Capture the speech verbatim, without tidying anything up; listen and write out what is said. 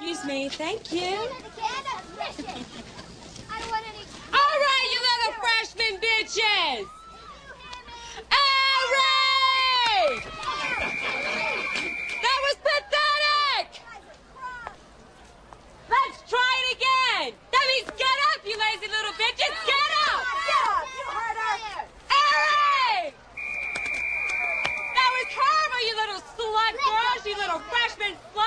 Excuse me, thank you. I don't want any. All right, you little freshman bitches! Harry! That was pathetic! Let's try it again! That means get up, you lazy little bitches! Get up! Get up! You heard her! Harry! That was horrible, you little slut girls, you little freshman slut!